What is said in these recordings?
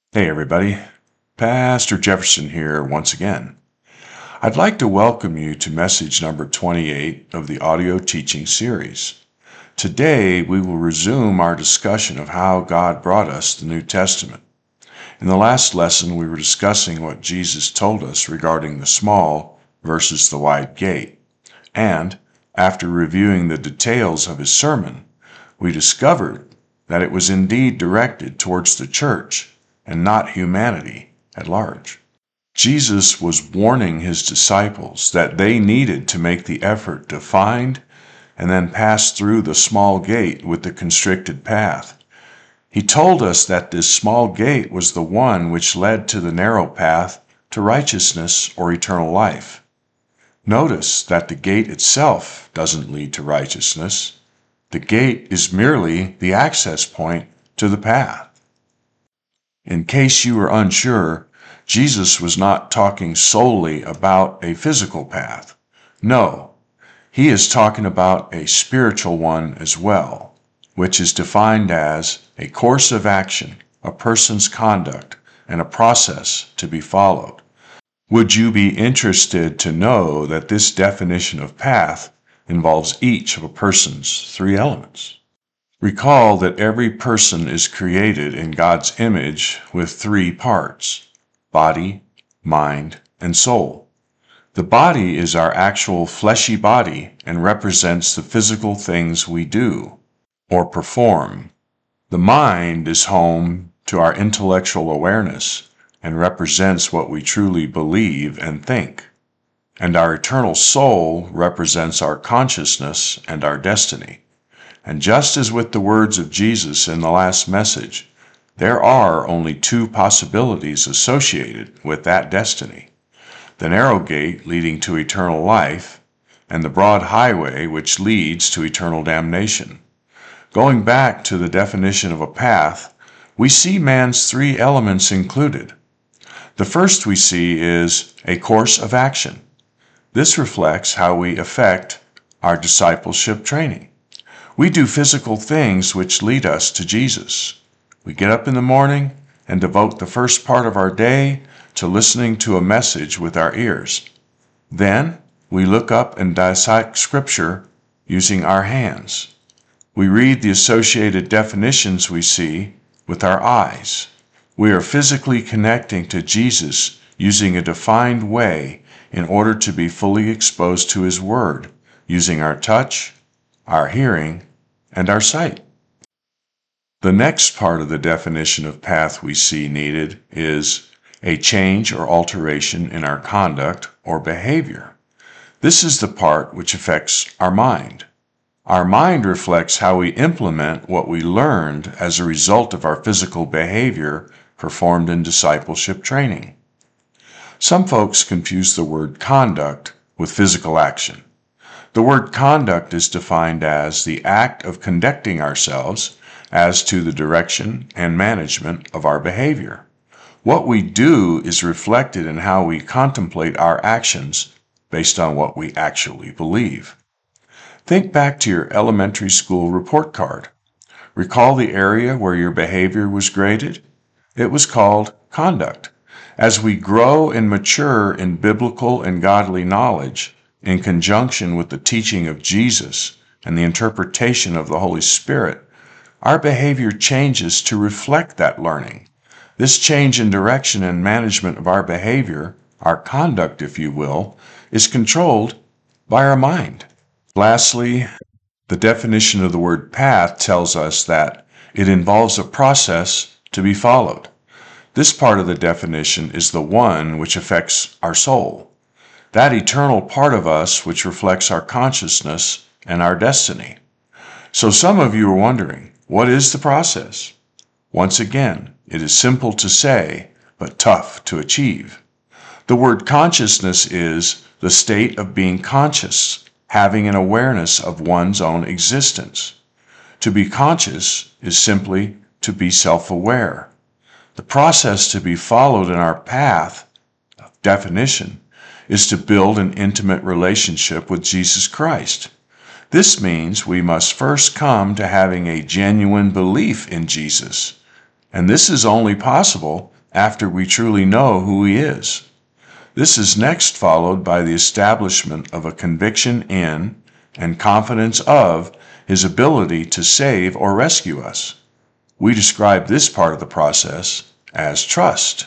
Hey everybody, Pastor Jefferson here once again. I'd like to welcome you to message number 28 of the audio teaching series. Today we will resume our discussion of how God brought us the New Testament. In the last lesson we were discussing what Jesus told us regarding the small versus the wide gate. And after reviewing the details of his sermon, we discovered that it was indeed directed towards the church and not humanity at large. Jesus was warning his disciples that they needed to make the effort to find and then pass through the small gate with the constricted path. He told us that this small gate was the one which led to the narrow path to righteousness or eternal life. Notice that the gate itself doesn't lead to righteousness. The gate is merely the access point to the path. In case you were unsure, Jesus was not talking solely about a physical path. No, he is talking about a spiritual one as well, which is defined as a course of action, a person's conduct, and a process to be followed. Would you be interested to know that this definition of path involves each of a person's three elements? Recall that every person is created in God's image with three parts: body, mind, and soul. The body is our actual fleshy body and represents the physical things we do or perform. The mind is home to our intellectual awareness and represents what we truly believe and think. And our eternal soul represents our consciousness and our destiny. And just as with the words of Jesus in the last message, there are only two possibilities associated with that destiny: the narrow gate leading to eternal life, and the broad highway which leads to eternal damnation. Going back to the definition of a path, we see man's three elements included. The first we see is a course of action. This reflects how we effect our discipleship training. We do physical things which lead us to Jesus. We get up in the morning and devote the first part of our day to listening to a message with our ears. Then we look up and dissect Scripture using our hands. We read the associated definitions we see with our eyes. We are physically connecting to Jesus using a defined way in order to be fully exposed to His Word, using our touch, our hearing, and our sight. The next part of the definition of path we see needed is a change or alteration in our conduct or behavior. This is the part which affects our mind. Our mind reflects how we implement what we learned as a result of our physical behavior performed in discipleship training. Some folks confuse the word conduct with physical action. The word conduct is defined as the act of conducting ourselves as to the direction and management of our behavior. What we do is reflected in how we contemplate our actions based on what we actually believe. Think back to your elementary school report card. Recall the area where your behavior was graded? It was called conduct. As we grow and mature in biblical and godly knowledge, in conjunction with the teaching of Jesus and the interpretation of the Holy Spirit, our behavior changes to reflect that learning. This change in direction and management of our behavior, our conduct, if you will, is controlled by our mind. Lastly, the definition of the word path tells us that it involves a process to be followed. This part of the definition is the one which affects our soul, that eternal part of us which reflects our consciousness and our destiny. So some of you are wondering, what is the process? Once again, it is simple to say, but tough to achieve. The word consciousness is the state of being conscious, having an awareness of one's own existence. To be conscious is simply to be self-aware. The process to be followed in our path of definition is to build an intimate relationship with Jesus Christ. This means we must first come to having a genuine belief in Jesus, and this is only possible after we truly know who He is. This is next followed by the establishment of a conviction in and confidence of His ability to save or rescue us. We describe this part of the process as trust.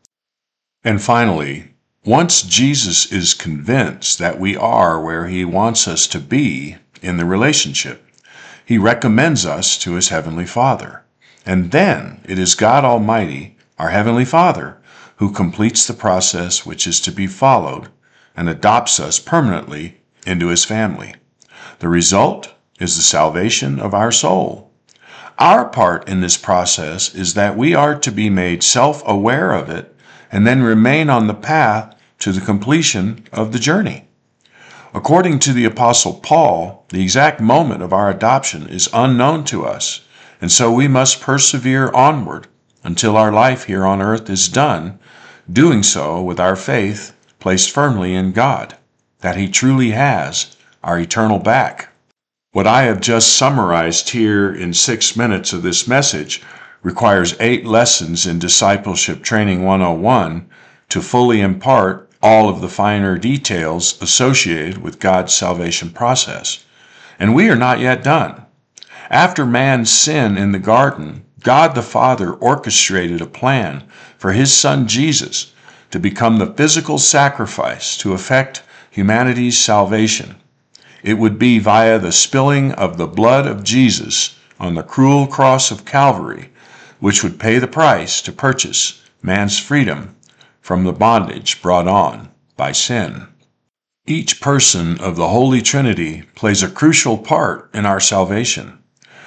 And finally, once Jesus is convinced that we are where He wants us to be in the relationship, He recommends us to His Heavenly Father. And then it is God Almighty, our Heavenly Father, who completes the process which is to be followed and adopts us permanently into His family. The result is the salvation of our soul. Our part in this process is that we are to be made self-aware of it and then remain on the path to the completion of the journey. According to the Apostle Paul, the exact moment of our adoption is unknown to us, and so we must persevere onward until our life here on earth is done, doing so with our faith placed firmly in God, that He truly has our eternal back. What I have just summarized here in 6 minutes of this message requires 8 lessons in Discipleship Training 101 to fully impart all of the finer details associated with God's salvation process. And we are not yet done. After man's sin in the garden, God the Father orchestrated a plan for His Son Jesus to become the physical sacrifice to effect humanity's salvation. It would be via the spilling of the blood of Jesus on the cruel cross of Calvary, which would pay the price to purchase man's freedom from the bondage brought on by sin. Each person of the Holy Trinity plays a crucial part in our salvation.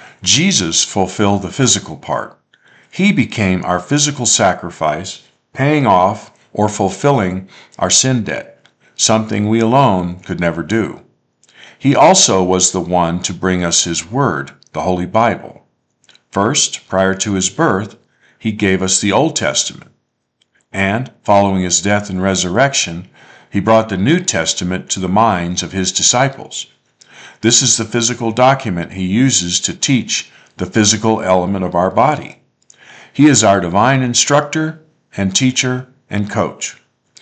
Jesus fulfilled the physical part. He became our physical sacrifice, paying off or fulfilling our sin debt, something we alone could never do. He also was the one to bring us His Word, the Holy Bible. First, prior to His birth, He gave us the Old Testament. And, following His death and resurrection, He brought the New Testament to the minds of His disciples. This is the physical document He uses to teach the physical element of our body. He is our divine instructor and teacher and coach.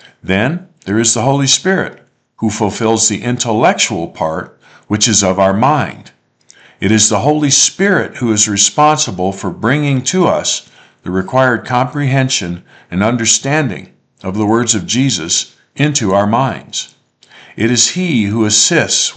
Then there is the Holy Spirit, who fulfills the intellectual part, which is of our mind. It is the Holy Spirit who is responsible for bringing to us the required comprehension and understanding of the words of Jesus into our minds. It is He who assists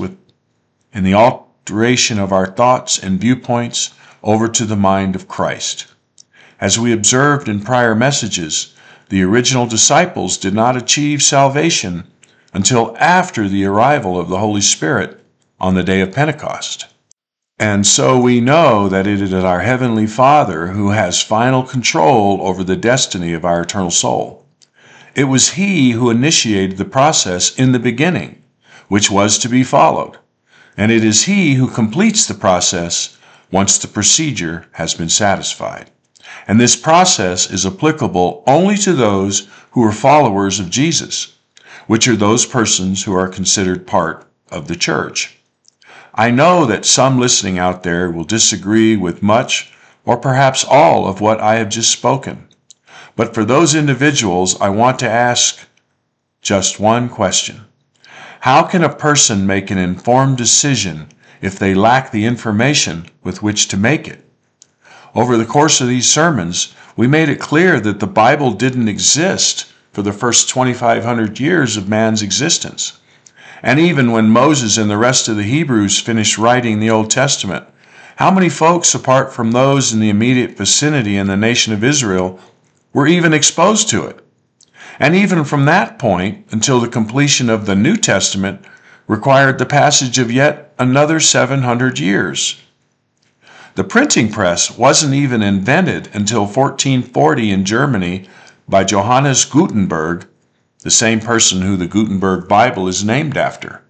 in the alteration of our thoughts and viewpoints over to the mind of Christ. As we observed in prior messages, the original disciples did not achieve salvation until after the arrival of the Holy Spirit on the day of Pentecost. And so we know that it is our Heavenly Father who has final control over the destiny of our eternal soul. It was He who initiated the process in the beginning, which was to be followed. And it is He who completes the process once the procedure has been satisfied. And this process is applicable only to those who are followers of Jesus, which are those persons who are considered part of the church. I know that some listening out there will disagree with much or perhaps all of what I have just spoken. But for those individuals, I want to ask just one question. How can a person make an informed decision if they lack the information with which to make it? Over the course of these sermons, we made it clear that the Bible didn't exist for the first 2,500 years of man's existence. And even when Moses and the rest of the Hebrews finished writing the Old Testament, how many folks, apart from those in the immediate vicinity in the nation of Israel, were even exposed to it? And even from that point until the completion of the New Testament required the passage of yet another 700 years. The printing press wasn't even invented until 1440 in Germany by Johannes Gutenberg, the same person who the Gutenberg Bible is named after.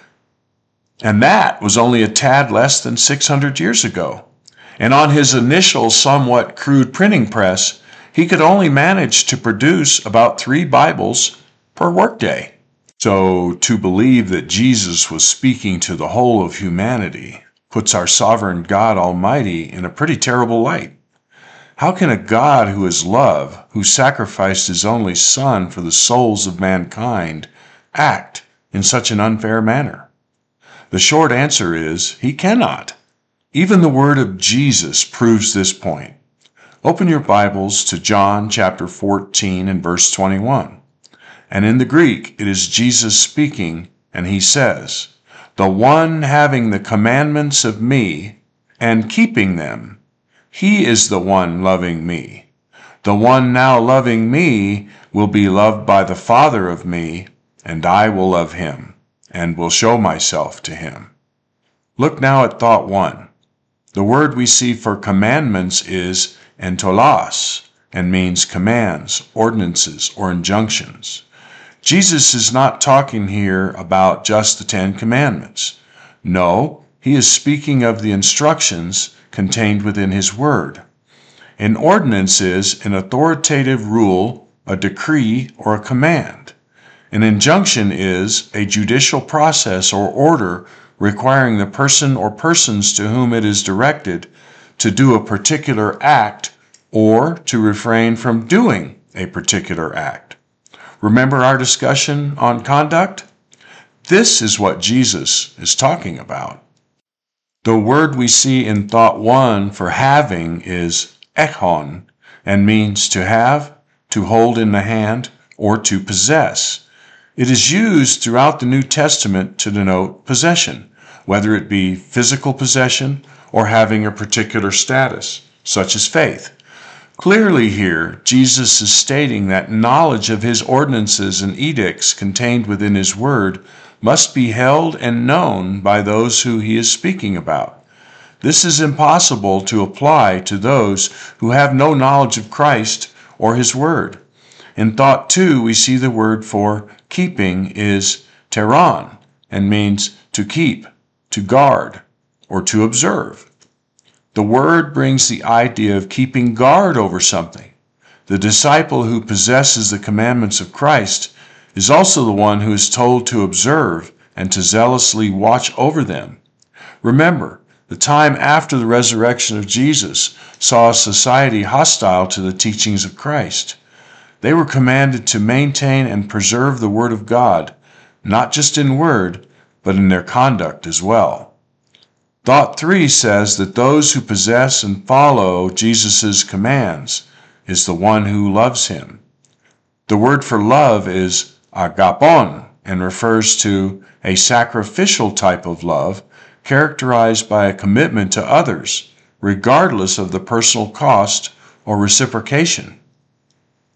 And that was only a tad less than 600 years ago. And on his initial somewhat crude printing press, he could only manage to produce about 3 Bibles per workday. So to believe that Jesus was speaking to the whole of humanity puts our sovereign God Almighty in a pretty terrible light. How can a God who is love, who sacrificed his only Son for the souls of mankind, act in such an unfair manner? The short answer is, he cannot. Even the word of Jesus proves this point. Open your Bibles to John chapter 14 and verse 21. And in the Greek, it is Jesus speaking, and he says, "The one having the commandments of me and keeping them, he is the one loving me. The one now loving me will be loved by the Father of me, and I will love him, and will show myself to him." Look now at thought 1. The word we see for commandments is entolos, and means commands, ordinances, or injunctions. Jesus is not talking here about just the 10 Commandments. No, he is speaking of the instructions contained within his word. An ordinance is an authoritative rule, a decree, or a command. An injunction is a judicial process or order requiring the person or persons to whom it is directed to do a particular act or to refrain from doing a particular act. Remember our discussion on conduct? This is what Jesus is talking about. The word we see in thought 1 for having is echon, and means to have, to hold in the hand, or to possess. It is used throughout the New Testament to denote possession, whether it be physical possession or having a particular status, such as faith. Clearly here, Jesus is stating that knowledge of his ordinances and edicts contained within his word must be held and known by those who he is speaking about. This is impossible to apply to those who have no knowledge of Christ or his word. In thought 2, we see the word for keeping is teron, and means to keep, to guard, or to observe. The word brings the idea of keeping guard over something. The disciple who possesses the commandments of Christ is also the one who is told to observe and to zealously watch over them. Remember, the time after the resurrection of Jesus saw a society hostile to the teachings of Christ. They were commanded to maintain and preserve the Word of God, not just in word, but in their conduct as well. Thought 3 says that those who possess and follow Jesus' commands is the one who loves him. The word for love is agapon and refers to a sacrificial type of love characterized by a commitment to others, regardless of the personal cost or reciprocation.